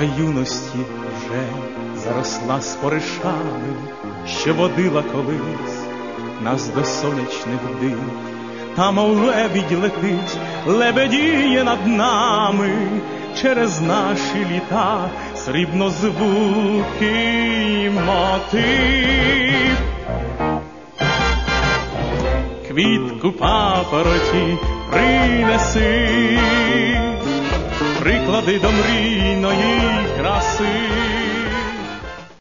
Річка юності вже заросла споришами, що водила колись нас до сонячних див. Та мов лебідь летить, лебедіє над нами, через наші літа срібнозвукий мотив. Квітку папороті принеси, приклади до мрійної краси.